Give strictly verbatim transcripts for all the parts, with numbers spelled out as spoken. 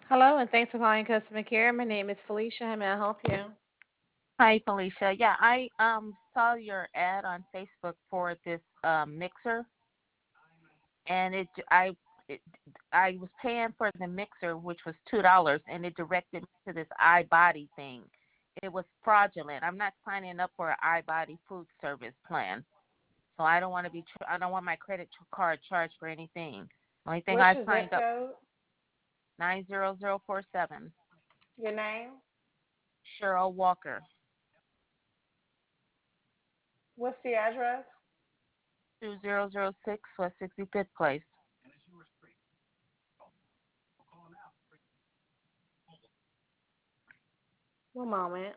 Hello, and thanks for calling customer care. My name is Felicia. How may I help you? Hi, Felicia. Yeah, I um saw your ad on Facebook for this um, mixer, and it I it, I was paying for the mixer, which was two dollars, and it directed me to this iBody thing. It was fraudulent. I'm not signing up for an iBody food service plan, so I don't want to be. Ch- I don't want my credit ch- card charged for anything. Only thing What's I your signed zip up code? nine zero zero four seven. Your name? Cheryl Walker, What's the address? two zero zero six West sixty fifth Place. One moment.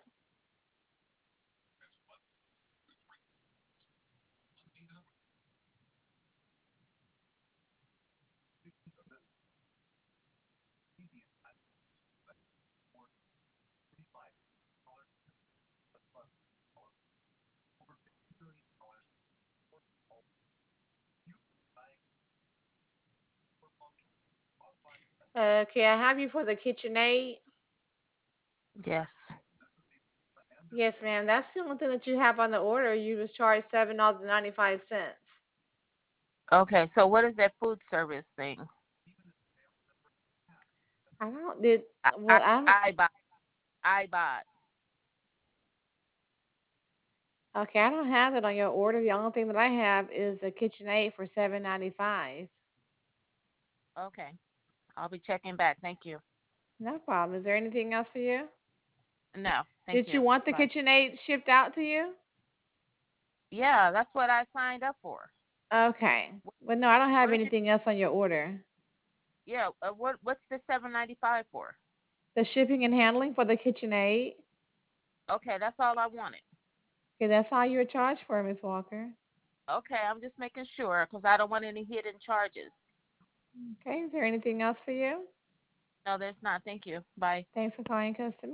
Okay, I have you for the KitchenAid. Yes. Yes, ma'am. That's the only thing that you have on the order. You was charged seven dollars and ninety five cents. Okay, so what is that food service thing? I don't did I I well. I don't. I bought I bought. Okay, I don't have it on your order. The only thing that I have is a KitchenAid for seven ninety five. Okay, I'll be checking back. Thank you. No problem. Is there anything else for you? No, thank Did you you. want the Bye. KitchenAid shipped out to you? Yeah, that's what I signed up for. Okay. What, Well, no, I don't have what are you? anything else on your order. Yeah, uh, what what's the seven ninety five for? The shipping and handling for the KitchenAid. Okay, that's all I wanted. Okay, that's all you're charged for, Miss Walker. Okay, I'm just making sure because I don't want any hidden charges. Okay, is there anything else for you? No, there's not. Thank you. Bye. Thanks for calling customer